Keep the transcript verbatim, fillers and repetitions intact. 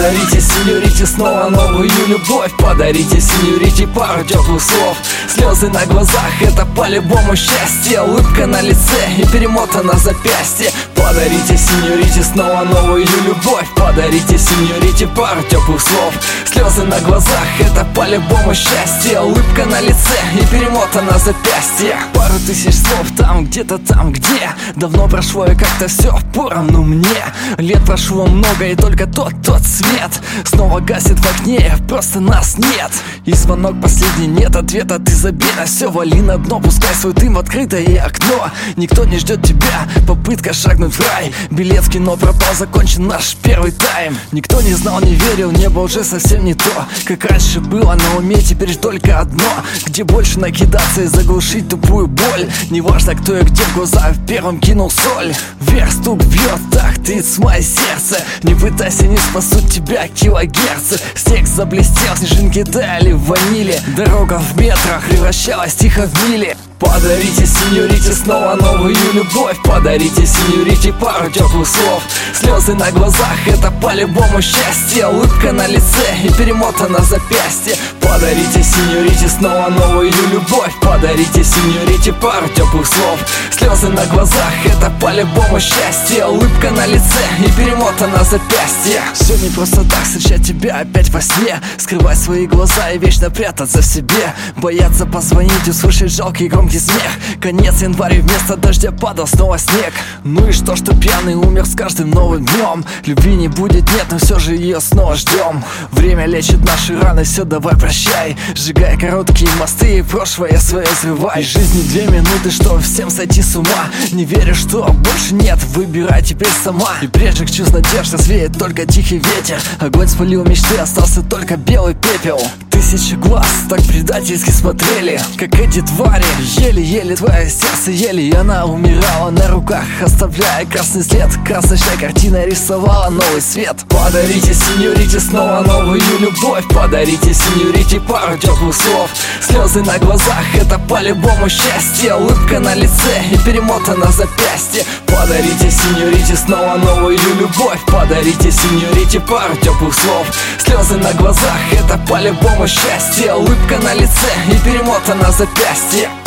Подарите сеньорите снова новую любовь, подарите сеньорите пару теплых слов. Слезы на глазах — это по-любому счастье, улыбка на лице и перемотана запястье. Подарите сеньорите снова новую любовь, подарите сеньорите пару теплых слов. Слезы на глазах — это по-любому счастье, улыбка на лице и перемотана запястье. Пару тысяч слов там, где-то там, где давно прошло и как-то все поровну мне. Лет прошло много и только тот, тот свет снова гасит в окне, просто нас нет. И звонок последний, нет ответа, ты забей на все, вали на дно, пускай свой дым в открытое окно. Никто не ждет тебя, попытка шагнуть в рай. Билет в кино пропал, закончен наш первый тайм. Никто не знал, не верил, небо уже совсем не то, как раньше было на уме, теперь только одно: где больше накидаться и заглушить тупую боль. Неважно кто и где, в глаза первым кинул соль. Вверх стук бьет, так ты мое сердце. Не пытайся, не спасут тебя килогерцы. Снег заблестел, снежинки таяли в ваниле. Дорога в метрах превращалась тихо в мили. Подарите сеньорите снова новую любовь, подарите сеньорите пару теплых слов. Слезы на глазах — это по-любому счастье, улыбка на лице и перемотана запястье. Подарите сеньорите снова новую любовь, подарите сеньорите пару теплых слов. Слезы на глазах — это по-любому счастье, улыбка на лице и перемотана запястье. Все не просто так, встречать тебя опять во сне, скрывать свои глаза и вечно прятаться в себе, бояться позвонить, услышать жалкий громкий смех. Конец января, вместо дождя падал снова снег. Ну и что, что пьяный умер с каждым новым днем? Любви не будет, нет, но все же ее снова ждем. Время лечит наши раны, все, давай прощай. Сжигай короткие мосты и прошлое свое взрывай. Жизни две минуты, чтобы всем сойти с ума. Не верю, что больше нет, выбирай теперь сама. И прежде чувств надежд развеет только тихий ветер. Огонь спалил мечты, остался только белый пепел. Тысячи глаз так предательски смотрели, как эти твари. Еле-еле твое сердце ели, и она умирала на руках, оставляя красный след. Красочная картина рисовала новый свет. Подарите сеньорите снова новую любовь, подарите сеньорите пару теплых слов. Слезы на глазах — это по-любому счастье, улыбка на лице и перемотана запястье. Подарите сеньорите снова новую любовь, подарите сеньорите пару теплых слов. Слезы на глазах — это по-любому счастье, улыбка на лице и перемотана запястье.